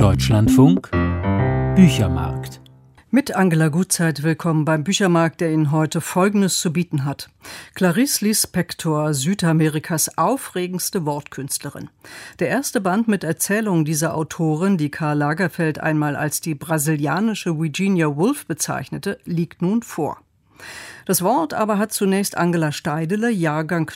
Deutschlandfunk Büchermarkt. Mit Angela Gutzeit willkommen beim Büchermarkt, der Ihnen heute Folgendes zu bieten hat. Clarice Lispector, Südamerikas aufregendste Wortkünstlerin. Der erste Band mit Erzählungen dieser Autorin, die Karl Lagerfeld einmal als die brasilianische Virginia Woolf bezeichnete, liegt nun vor. Das Wort aber hat zunächst Angela Steidele, Jahrgang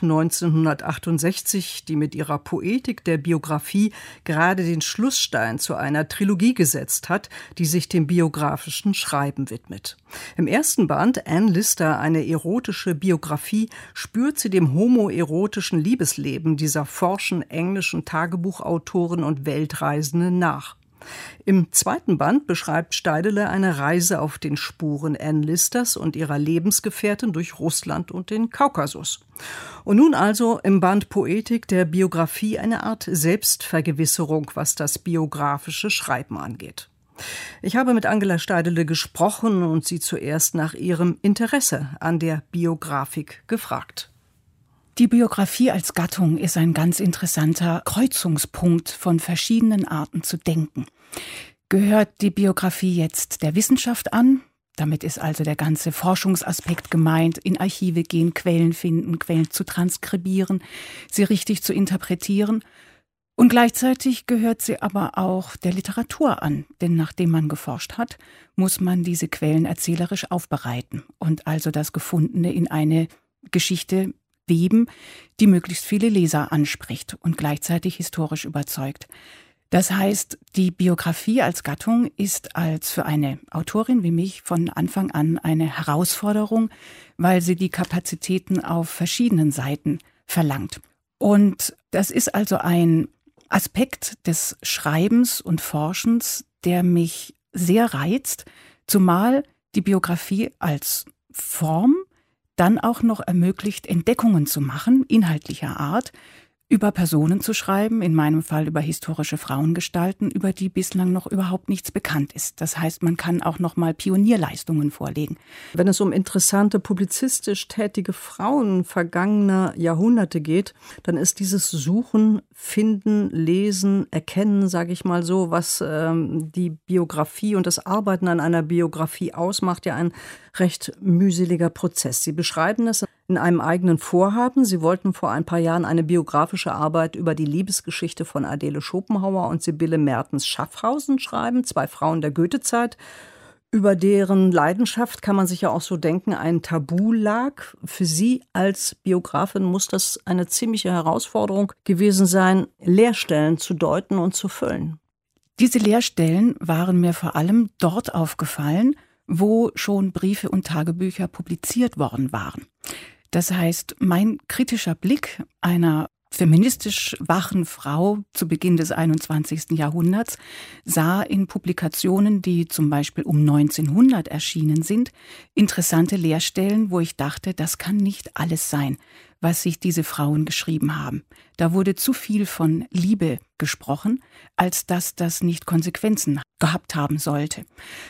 1968, die mit ihrer Poetik der Biografie gerade den Schlussstein zu einer Trilogie gesetzt hat, die sich dem biografischen Schreiben widmet. Im ersten Band, Anne Lister, eine erotische Biografie, spürt sie dem homoerotischen Liebesleben dieser forschen englischen Tagebuchautorin und Weltreisenden nach. Im zweiten Band beschreibt Steidele eine Reise auf den Spuren Anne Listers und ihrer Lebensgefährtin durch Russland und den Kaukasus. Und nun also im Band Poetik der Biografie eine Art Selbstvergewisserung, was das biografische Schreiben angeht. Ich habe mit Angela Steidele gesprochen und sie zuerst nach ihrem Interesse an der Biografik gefragt. Die Biografie als Gattung ist ein ganz interessanter Kreuzungspunkt von verschiedenen Arten zu denken. Gehört die Biografie jetzt der Wissenschaft an? Damit ist also der ganze Forschungsaspekt gemeint, in Archive gehen, Quellen finden, Quellen zu transkribieren, sie richtig zu interpretieren. Und gleichzeitig gehört sie aber auch der Literatur an, denn nachdem man geforscht hat, muss man diese Quellen erzählerisch aufbereiten und also das Gefundene in eine Geschichte weben, die möglichst viele Leser anspricht und gleichzeitig historisch überzeugt. Das heißt, die Biografie als Gattung ist als für eine Autorin wie mich von Anfang an eine Herausforderung, weil sie die Kapazitäten auf verschiedenen Seiten verlangt. Und das ist also ein Aspekt des Schreibens und Forschens, der mich sehr reizt, zumal die Biografie als Form dann auch noch ermöglicht, Entdeckungen zu machen, inhaltlicher Art, über Personen zu schreiben, in meinem Fall über historische Frauengestalten, über die bislang noch überhaupt nichts bekannt ist. Das heißt, man kann auch noch mal Pionierleistungen vorlegen. Wenn es um interessante, publizistisch tätige Frauen vergangener Jahrhunderte geht, dann ist dieses Suchen, Finden, Lesen, Erkennen, sage ich mal so, was die Biografie und das Arbeiten an einer Biografie ausmacht, ja ein recht mühseliger Prozess. Sie beschreiben es in einem eigenen Vorhaben. Sie wollten vor ein paar Jahren eine biografische Arbeit über die Liebesgeschichte von Adele Schopenhauer und Sibylle Mertens-Schaffhausen schreiben, 2 Frauen der Goethezeit, über deren Leidenschaft, kann man sich ja auch so denken, ein Tabu lag. Für Sie als Biografin muss das eine ziemliche Herausforderung gewesen sein, Leerstellen zu deuten und zu füllen. Diese Leerstellen waren mir vor allem dort aufgefallen, wo schon Briefe und Tagebücher publiziert worden waren. Das heißt, mein kritischer Blick einer feministisch wachen Frau zu Beginn des 21. Jahrhunderts sah in Publikationen, die zum Beispiel um 1900 erschienen sind, interessante Leerstellen, wo ich dachte, das kann nicht alles sein, was sich diese Frauen geschrieben haben. Da wurde zu viel von Liebe gesprochen, als dass das nicht Konsequenzen gehabt haben sollte.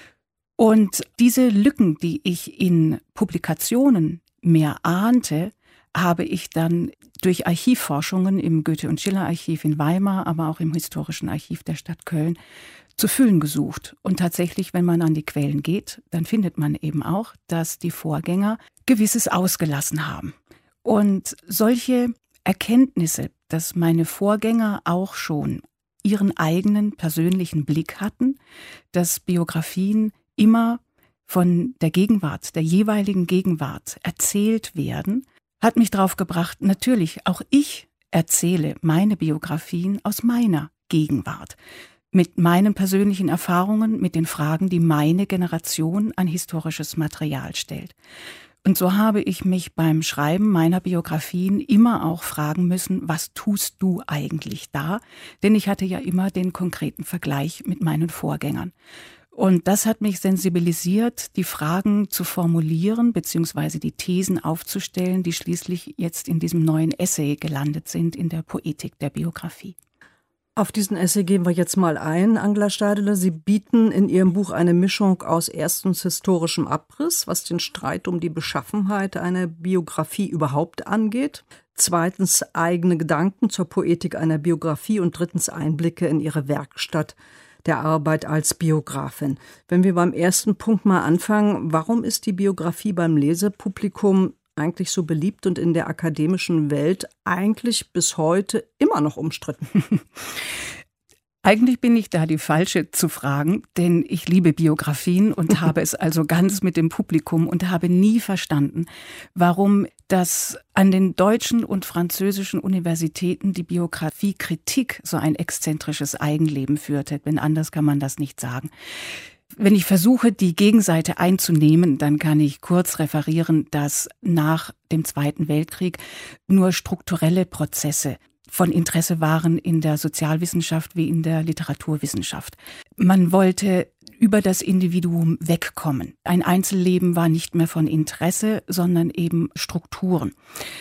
Und diese Lücken, die ich in Publikationen mehr ahnte, habe ich dann durch Archivforschungen im Goethe- und Schiller-Archiv in Weimar, aber auch im Historischen Archiv der Stadt Köln zu füllen gesucht. Und tatsächlich, wenn man an die Quellen geht, dann findet man eben auch, dass die Vorgänger Gewisses ausgelassen haben. Und solche Erkenntnisse, dass meine Vorgänger auch schon ihren eigenen persönlichen Blick hatten, dass Biografien immer von der Gegenwart, der jeweiligen Gegenwart erzählt werden, hat mich drauf gebracht, natürlich, auch ich erzähle meine Biografien aus meiner Gegenwart, mit meinen persönlichen Erfahrungen, mit den Fragen, die meine Generation an historisches Material stellt. Und so habe ich mich beim Schreiben meiner Biografien immer auch fragen müssen, was tust du eigentlich da? Denn ich hatte ja immer den konkreten Vergleich mit meinen Vorgängern. Und das hat mich sensibilisiert, die Fragen zu formulieren bzw. die Thesen aufzustellen, die schließlich jetzt in diesem neuen Essay gelandet sind, in der Poetik der Biografie. Auf diesen Essay gehen wir jetzt mal ein, Angela Steidele. Sie bieten in Ihrem Buch eine Mischung aus erstens historischem Abriss, was den Streit um die Beschaffenheit einer Biografie überhaupt angeht, zweitens eigene Gedanken zur Poetik einer Biografie und drittens Einblicke in Ihre Werkstatt, der Arbeit als Biografin. Wenn wir beim ersten Punkt mal anfangen, warum ist die Biografie beim Lesepublikum eigentlich so beliebt und in der akademischen Welt eigentlich bis heute immer noch umstritten? Eigentlich bin ich da die Falsche zu fragen, denn ich liebe Biografien und habe es also ganz mit dem Publikum und habe nie verstanden, warum das an den deutschen und französischen Universitäten die Biografiekritik so ein exzentrisches Eigenleben führte. Denn anders kann man das nicht sagen. Wenn ich versuche, die Gegenseite einzunehmen, dann kann ich kurz referieren, dass nach dem Zweiten Weltkrieg nur strukturelle Prozesse von Interesse waren in der Sozialwissenschaft wie in der Literaturwissenschaft. Man wollte über das Individuum wegkommen. Ein Einzelleben war nicht mehr von Interesse, sondern eben Strukturen.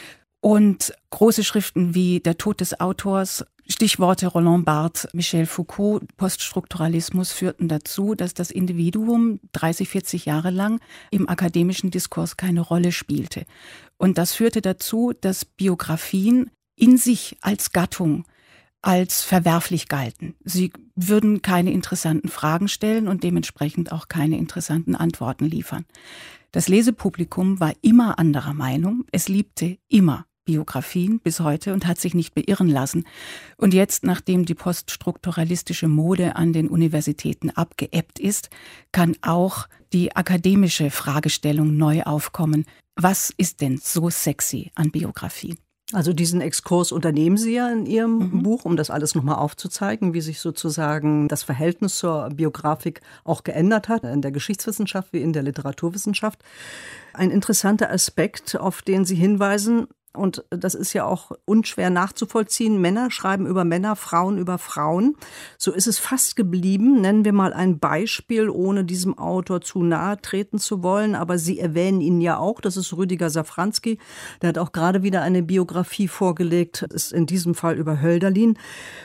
Und große Schriften wie Der Tod des Autors, Stichworte Roland Barthes, Michel Foucault, Poststrukturalismus führten dazu, dass das Individuum 30, 40 Jahre lang im akademischen Diskurs keine Rolle spielte. Und das führte dazu, dass Biografien in sich als Gattung als verwerflich galten. Sie würden keine interessanten Fragen stellen und dementsprechend auch keine interessanten Antworten liefern. Das Lesepublikum war immer anderer Meinung. Es liebte immer Biografien bis heute und hat sich nicht beirren lassen. Und jetzt, nachdem die poststrukturalistische Mode an den Universitäten abgeebbt ist, kann auch die akademische Fragestellung neu aufkommen. Was ist denn so sexy an Biografien? Also diesen Exkurs unternehmen Sie ja in Ihrem Buch, um das alles nochmal aufzuzeigen, wie sich sozusagen das Verhältnis zur Biografik auch geändert hat, in der Geschichtswissenschaft wie in der Literaturwissenschaft. Ein interessanter Aspekt, auf den Sie hinweisen, und das ist ja auch unschwer nachzuvollziehen, Männer schreiben über Männer, Frauen über Frauen. So ist es fast geblieben. Nennen wir mal ein Beispiel, ohne diesem Autor zu nahe treten zu wollen. Aber Sie erwähnen ihn ja auch, das ist Rüdiger Safranski. Der hat auch gerade wieder eine Biografie vorgelegt, ist in diesem Fall über Hölderlin.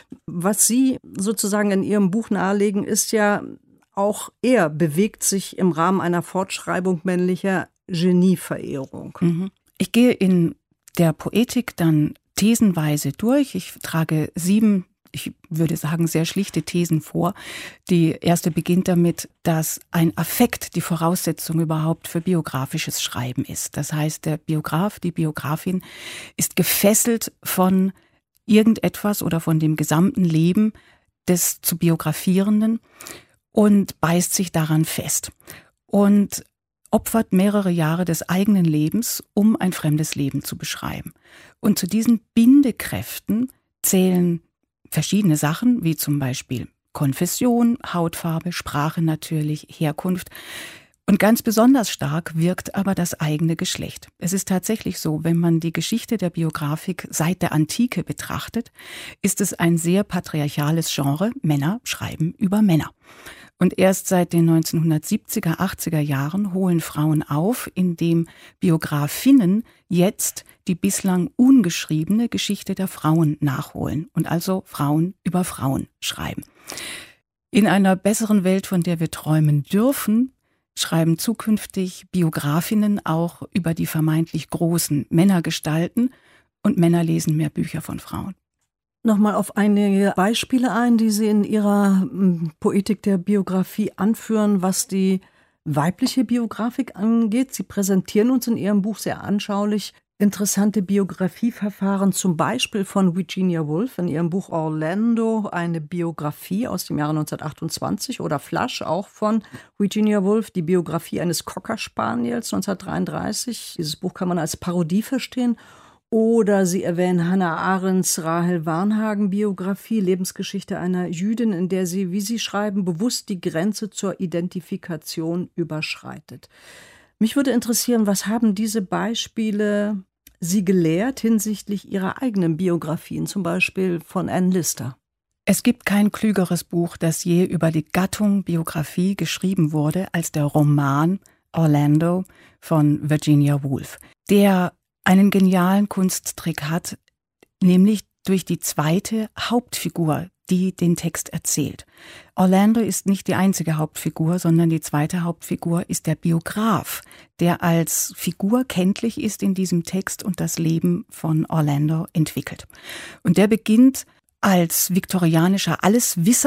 Was Sie sozusagen in Ihrem Buch nahelegen, ist ja, auch er bewegt sich im Rahmen einer Fortschreibung männlicher Genieverehrung. Ich gehe in der Poetik dann thesenweise durch. Ich trage 7, ich würde sagen, sehr schlichte Thesen vor. Die erste beginnt damit, dass ein Affekt die Voraussetzung überhaupt für biografisches Schreiben ist. Das heißt, der Biograf, die Biografin ist gefesselt von irgendetwas oder von dem gesamten Leben des zu Biografierenden und beißt sich daran fest. Und opfert mehrere Jahre des eigenen Lebens, um ein fremdes Leben zu beschreiben. Und zu diesen Bindekräften zählen verschiedene Sachen, wie zum Beispiel Konfession, Hautfarbe, Sprache natürlich, Herkunft. Und ganz besonders stark wirkt aber das eigene Geschlecht. Es ist tatsächlich so, wenn man die Geschichte der Biografik seit der Antike betrachtet, ist es ein sehr patriarchales Genre. Männer schreiben über Männer. Und erst seit den 1970er, 80er Jahren holen Frauen auf, indem Biografinnen jetzt die bislang ungeschriebene Geschichte der Frauen nachholen und also Frauen über Frauen schreiben. In einer besseren Welt, von der wir träumen dürfen, schreiben zukünftig Biografinnen auch über die vermeintlich großen Männergestalten und Männer lesen mehr Bücher von Frauen. Nochmal auf einige Beispiele ein, die Sie in Ihrer Poetik der Biografie anführen, was die weibliche Biografik angeht. Sie präsentieren uns in Ihrem Buch sehr anschaulich interessante Biografieverfahren, zum Beispiel von Virginia Woolf in ihrem Buch Orlando, eine Biografie aus dem Jahre 1928, oder Flush, auch von Virginia Woolf, die Biografie eines Cocker Spaniels 1933. Dieses Buch kann man als Parodie verstehen. Oder Sie erwähnen Hannah Arendts Rahel Varnhagen-Biografie, Lebensgeschichte einer Jüdin, in der sie, wie Sie schreiben, bewusst die Grenze zur Identifikation überschreitet. Mich würde interessieren, was haben diese Beispiele Sie gelehrt hinsichtlich Ihrer eigenen Biografien, zum Beispiel von Anne Lister? Es gibt kein klügeres Buch, das je über die Gattung Biografie geschrieben wurde, als der Roman Orlando von Virginia Woolf, der einen genialen Kunsttrick hat, nämlich durch die zweite Hauptfigur, die den Text erzählt. Orlando ist nicht die einzige Hauptfigur, sondern die zweite Hauptfigur ist der Biograf, der als Figur kenntlich ist in diesem Text und das Leben von Orlando entwickelt. Und der beginnt als viktorianischer Alleswisser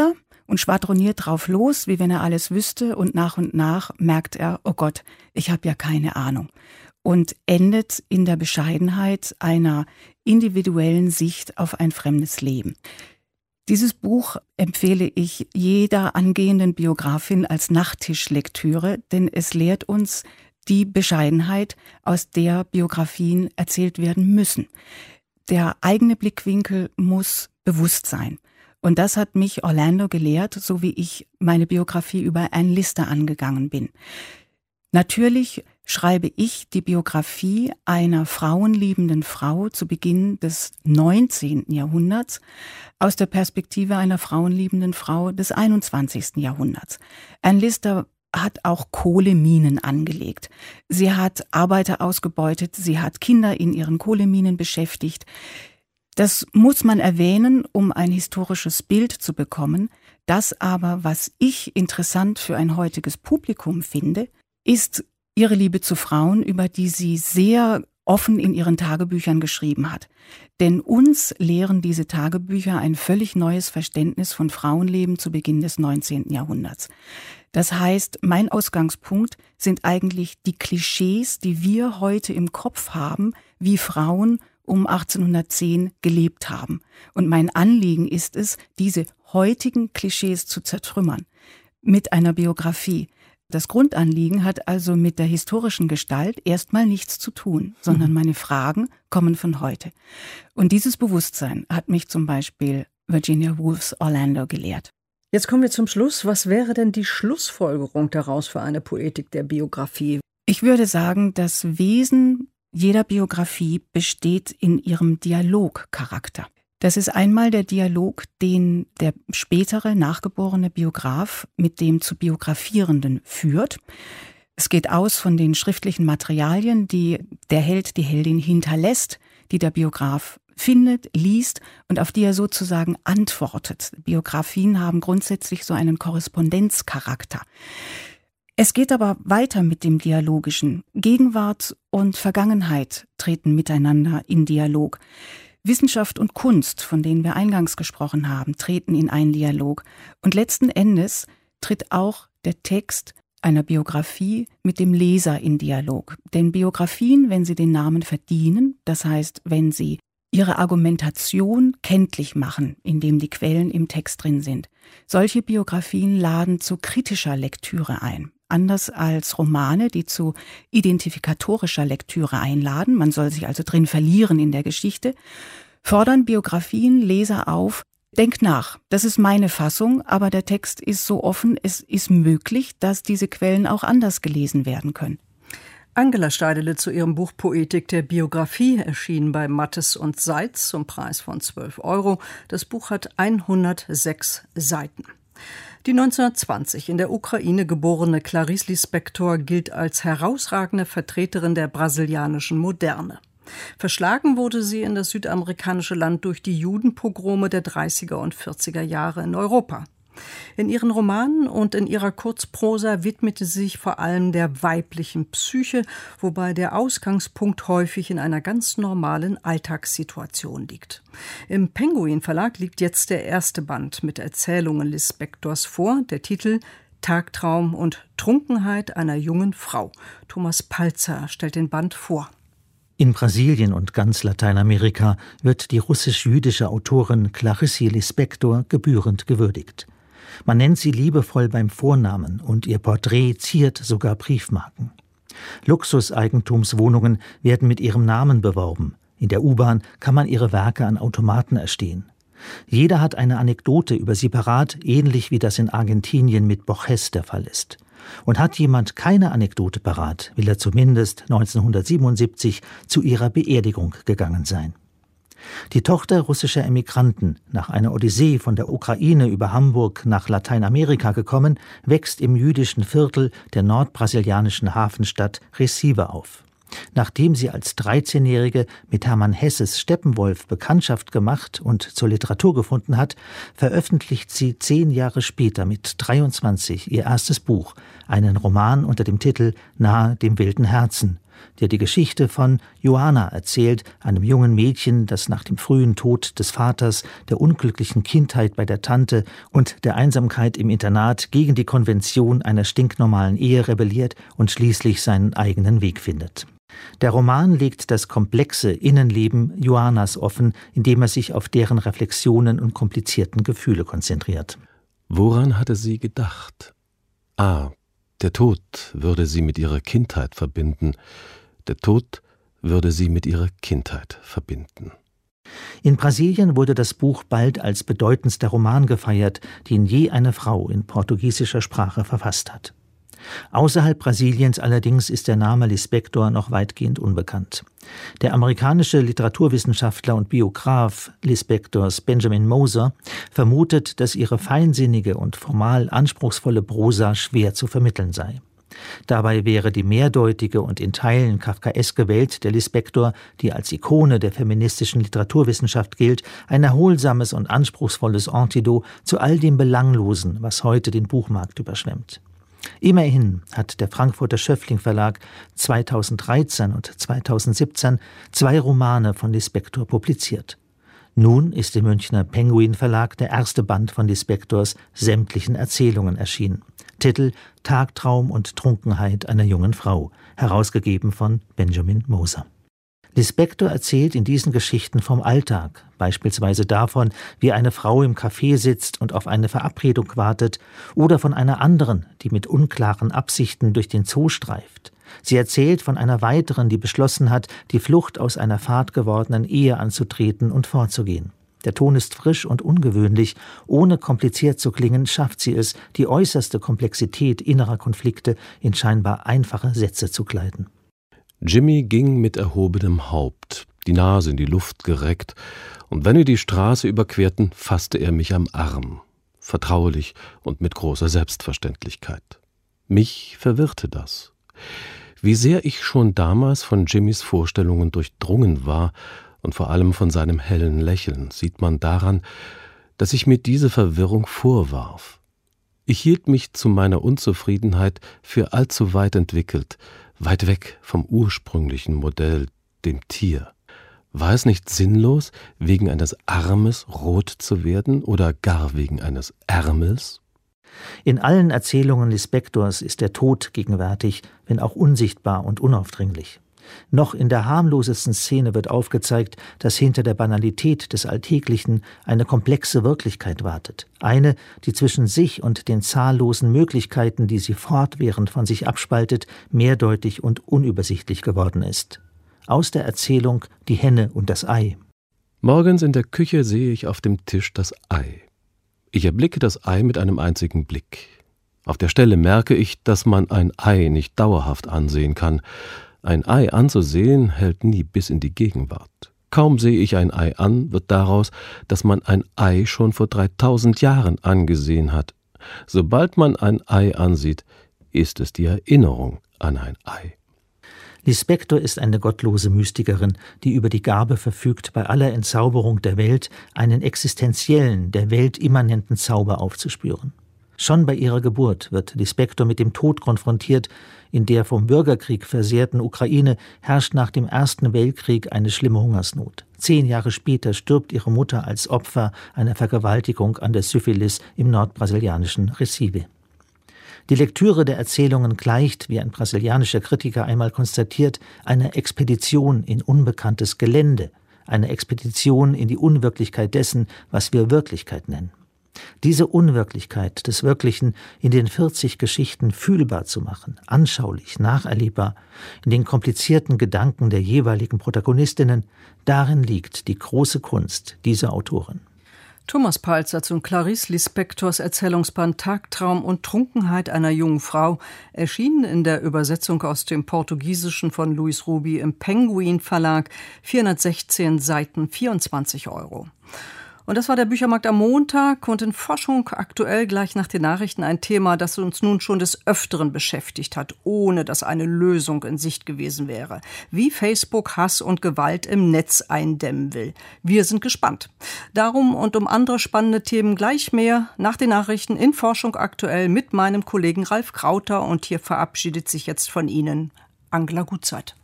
und schwadroniert drauf los, wie wenn er alles wüsste, und nach merkt er, oh Gott, ich habe ja keine Ahnung. Und endet in der Bescheidenheit einer individuellen Sicht auf ein fremdes Leben. Dieses Buch empfehle ich jeder angehenden Biografin als Nachttischlektüre, denn es lehrt uns die Bescheidenheit, aus der Biografien erzählt werden müssen. Der eigene Blickwinkel muss bewusst sein. Und das hat mich Orlando gelehrt, so wie ich meine Biografie über Anne Lister angegangen bin. Natürlich schreibe ich die Biografie einer frauenliebenden Frau zu Beginn des 19. Jahrhunderts aus der Perspektive einer frauenliebenden Frau des 21. Jahrhunderts. Anne Lister hat auch Kohleminen angelegt. Sie hat Arbeiter ausgebeutet, sie hat Kinder in ihren Kohleminen beschäftigt. Das muss man erwähnen, um ein historisches Bild zu bekommen. Das aber, was ich interessant für ein heutiges Publikum finde, ist ihre Liebe zu Frauen, über die sie sehr offen in ihren Tagebüchern geschrieben hat. Denn uns lehren diese Tagebücher ein völlig neues Verständnis von Frauenleben zu Beginn des 19. Jahrhunderts. Das heißt, mein Ausgangspunkt sind eigentlich die Klischees, die wir heute im Kopf haben, wie Frauen um 1810 gelebt haben. Und mein Anliegen ist es, diese heutigen Klischees zu zertrümmern mit einer Biografie. Das Grundanliegen hat also mit der historischen Gestalt erstmal nichts zu tun, sondern meine Fragen kommen von heute. Und dieses Bewusstsein hat mich zum Beispiel Virginia Woolfs Orlando gelehrt. Jetzt kommen wir zum Schluss. Was wäre denn die Schlussfolgerung daraus für eine Poetik der Biografie? Ich würde sagen, das Wesen jeder Biografie besteht in ihrem Dialogcharakter. Das ist einmal der Dialog, den der spätere, nachgeborene Biograf mit dem zu Biografierenden führt. Es geht aus von den schriftlichen Materialien, die der Held, die Heldin hinterlässt, die der Biograf findet, liest und auf die er sozusagen antwortet. Biografien haben grundsätzlich so einen Korrespondenzcharakter. Es geht aber weiter mit dem Dialogischen. Gegenwart und Vergangenheit treten miteinander in Dialog. Wissenschaft und Kunst, von denen wir eingangs gesprochen haben, treten in einen Dialog. Und letzten Endes tritt auch der Text einer Biografie mit dem Leser in Dialog. Denn Biografien, wenn sie den Namen verdienen, das heißt, wenn sie ihre Argumentation kenntlich machen, indem die Quellen im Text drin sind, solche Biografien laden zu kritischer Lektüre ein. Anders als Romane, die zu identifikatorischer Lektüre einladen, man soll sich also drin verlieren in der Geschichte, fordern Biografien Leser auf, denk nach, das ist meine Fassung, aber der Text ist so offen, es ist möglich, dass diese Quellen auch anders gelesen werden können. Angela Steidele zu ihrem Buch Poetik der Biografie, erschienen bei Mattes und Seitz zum Preis von 12 €. Das Buch hat 106 Seiten. Die 1920 in der Ukraine geborene Clarice Lispector gilt als herausragende Vertreterin der brasilianischen Moderne. Verschlagen wurde sie in das südamerikanische Land durch die Judenpogrome der 30er und 40er Jahre in Europa. In ihren Romanen und in ihrer Kurzprosa widmete sie sich vor allem der weiblichen Psyche, wobei der Ausgangspunkt häufig in einer ganz normalen Alltagssituation liegt. Im Penguin Verlag liegt jetzt der erste Band mit Erzählungen Lispectors vor, der Titel Tagtraum und Trunkenheit einer jungen Frau. Thomas Palzer stellt den Band vor. In Brasilien und ganz Lateinamerika wird die russisch-jüdische Autorin Clarice Lispector gebührend gewürdigt. Man nennt sie liebevoll beim Vornamen und ihr Porträt ziert sogar Briefmarken. Luxuseigentumswohnungen werden mit ihrem Namen beworben. In der U-Bahn kann man ihre Werke an Automaten erstehen. Jeder hat eine Anekdote über sie parat, ähnlich wie das in Argentinien mit Borges der Fall ist. Und hat jemand keine Anekdote parat, will er zumindest 1977 zu ihrer Beerdigung gegangen sein. Die Tochter russischer Emigranten, nach einer Odyssee von der Ukraine über Hamburg nach Lateinamerika gekommen, wächst im jüdischen Viertel der nordbrasilianischen Hafenstadt Recife auf. Nachdem sie als 13-Jährige mit Hermann Hesses Steppenwolf Bekanntschaft gemacht und zur Literatur gefunden hat, veröffentlicht sie 10 Jahre später mit 23 ihr erstes Buch, einen Roman unter dem Titel »Nahe dem wilden Herzen«, der die Geschichte von Joanna erzählt, einem jungen Mädchen, das nach dem frühen Tod des Vaters, der unglücklichen Kindheit bei der Tante und der Einsamkeit im Internat gegen die Konvention einer stinknormalen Ehe rebelliert und schließlich seinen eigenen Weg findet. Der Roman legt das komplexe Innenleben Joannas offen, indem er sich auf deren Reflexionen und komplizierten Gefühle konzentriert. Woran hatte sie gedacht? Der Tod würde sie mit ihrer Kindheit verbinden. Der Tod würde sie mit ihrer Kindheit verbinden. In Brasilien wurde das Buch bald als bedeutendster Roman gefeiert, den je eine Frau in portugiesischer Sprache verfasst hat. Außerhalb Brasiliens allerdings ist der Name Lispector noch weitgehend unbekannt. Der amerikanische Literaturwissenschaftler und Biograf Lispectors Benjamin Moser vermutet, dass ihre feinsinnige und formal anspruchsvolle Prosa schwer zu vermitteln sei. Dabei wäre die mehrdeutige und in Teilen kafkaeske Welt der Lispector, die als Ikone der feministischen Literaturwissenschaft gilt, ein erholsames und anspruchsvolles Antidot zu all dem Belanglosen, was heute den Buchmarkt überschwemmt. Immerhin hat der Frankfurter Schöffling Verlag 2013 und 2017 2 Romane von Lispector publiziert. Nun ist im Münchner Penguin Verlag der erste Band von Lispectors sämtlichen Erzählungen erschienen. Titel: Tagtraum und Trunkenheit einer jungen Frau, herausgegeben von Benjamin Moser. Lispector erzählt in diesen Geschichten vom Alltag, beispielsweise davon, wie eine Frau im Café sitzt und auf eine Verabredung wartet, oder von einer anderen, die mit unklaren Absichten durch den Zoo streift. Sie erzählt von einer weiteren, die beschlossen hat, die Flucht aus einer fad gewordenen Ehe anzutreten und fortzugehen. Der Ton ist frisch und ungewöhnlich, ohne kompliziert zu klingen, schafft sie es, die äußerste Komplexität innerer Konflikte in scheinbar einfache Sätze zu kleiden. Jimmy ging mit erhobenem Haupt, die Nase in die Luft gereckt, und wenn wir die Straße überquerten, fasste er mich am Arm, vertraulich und mit großer Selbstverständlichkeit. Mich verwirrte das. Wie sehr ich schon damals von Jimmys Vorstellungen durchdrungen war, und vor allem von seinem hellen Lächeln, sieht man daran, dass ich mir diese Verwirrung vorwarf. Ich hielt mich zu meiner Unzufriedenheit für allzu weit entwickelt, weit weg vom ursprünglichen Modell, dem Tier. War es nicht sinnlos, wegen eines Armes rot zu werden oder gar wegen eines Ärmels? In allen Erzählungen Lispectors ist der Tod gegenwärtig, wenn auch unsichtbar und unaufdringlich. Noch in der harmlosesten Szene wird aufgezeigt, dass hinter der Banalität des Alltäglichen eine komplexe Wirklichkeit wartet. Eine, die zwischen sich und den zahllosen Möglichkeiten, die sie fortwährend von sich abspaltet, mehrdeutig und unübersichtlich geworden ist. Aus der Erzählung Die Henne und das Ei. Morgens in der Küche sehe ich auf dem Tisch das Ei. Ich erblicke das Ei mit einem einzigen Blick. Auf der Stelle merke ich, dass man ein Ei nicht dauerhaft ansehen kann. Ein Ei anzusehen hält nie bis in die Gegenwart. Kaum sehe ich ein Ei an, wird daraus, dass man ein Ei schon vor 3000 Jahren angesehen hat. Sobald man ein Ei ansieht, ist es die Erinnerung an ein Ei. Lispector ist eine gottlose Mystikerin, die über die Gabe verfügt, bei aller Entzauberung der Welt einen existenziellen, der Welt immanenten Zauber aufzuspüren. Schon bei ihrer Geburt wird Lispector mit dem Tod konfrontiert. In der vom Bürgerkrieg versehrten Ukraine herrscht nach dem Ersten Weltkrieg eine schlimme Hungersnot. 10 Jahre später stirbt ihre Mutter als Opfer einer Vergewaltigung an der Syphilis im nordbrasilianischen Recife. Die Lektüre der Erzählungen gleicht, wie ein brasilianischer Kritiker einmal konstatiert, einer Expedition in unbekanntes Gelände, eine Expedition in die Unwirklichkeit dessen, was wir Wirklichkeit nennen. Diese Unwirklichkeit des Wirklichen in den 40 Geschichten fühlbar zu machen, anschaulich, nacherlebbar, in den komplizierten Gedanken der jeweiligen Protagonistinnen, darin liegt die große Kunst dieser Autorin. Thomas Palzer zu Clarice Lispectors Erzählungsband Tagtraum und Trunkenheit einer jungen Frau, erschienen in der Übersetzung aus dem Portugiesischen von Luis Ruby im Penguin Verlag, 416 Seiten, 24 €. Und das war der Büchermarkt am Montag und in Forschung aktuell gleich nach den Nachrichten ein Thema, das uns nun schon des Öfteren beschäftigt hat, ohne dass eine Lösung in Sicht gewesen wäre. Wie Facebook Hass und Gewalt im Netz eindämmen will. Wir sind gespannt. Darum und um andere spannende Themen gleich mehr nach den Nachrichten in Forschung aktuell mit meinem Kollegen Ralf Krauter. Und hier verabschiedet sich jetzt von Ihnen Angela Gutzeit.